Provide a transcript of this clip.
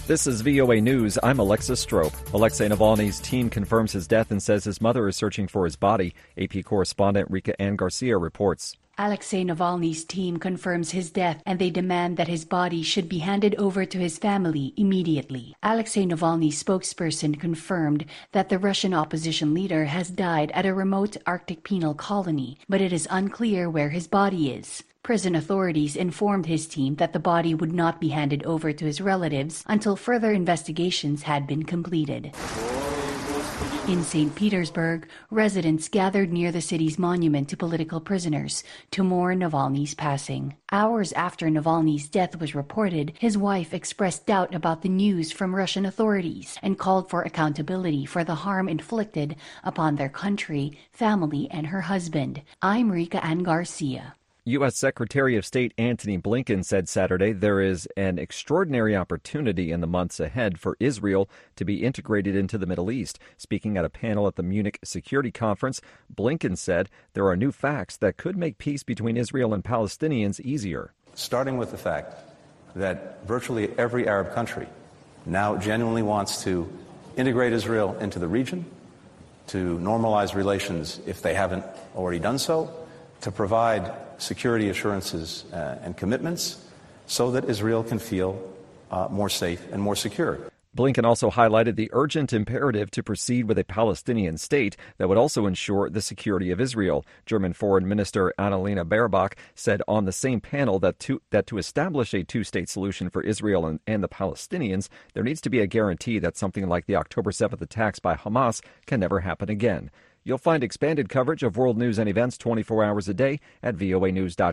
This is VOA News. I'm Alexis Strope. Alexei Navalny's team confirms his death and says his mother is searching for his body. AP correspondent Rika Ann Garcia reports. Alexei Navalny's team confirms his death and they demand that his body should be handed over to his family immediately. Alexei Navalny's spokesperson confirmed that the Russian opposition leader has died at a remote Arctic penal colony, but it is unclear where his body is. Prison authorities informed his team that the body would not be handed over to his relatives until further investigations had been completed. In St. Petersburg, residents gathered near the city's monument to political prisoners to mourn Navalny's passing. Hours after Navalny's death was reported, his wife expressed doubt about the news from Russian authorities and called for accountability for the harm inflicted upon their country, family, and her husband. I'm Rika Ann Garcia. U.S. Secretary of State Antony Blinken said Saturday there is an extraordinary opportunity in the months ahead for Israel to be integrated into the Middle East. Speaking at a panel at the Munich Security Conference, Blinken said there are new facts that could make peace between Israel and Palestinians easier. Starting with the fact that virtually every Arab country now genuinely wants to integrate Israel into the region, to normalize relations if they haven't already done so, to provide security assurances and commitments so that Israel can feel more safe and more secure. Blinken also highlighted the urgent imperative to proceed with a Palestinian state that would also ensure the security of Israel. German Foreign Minister Annalena Baerbock said on the same panel that to establish a two-state solution for Israel and the Palestinians, there needs to be a guarantee that something like the October 7th attacks by Hamas can never happen again. You'll find expanded coverage of world news and events 24 hours a day at voanews.com.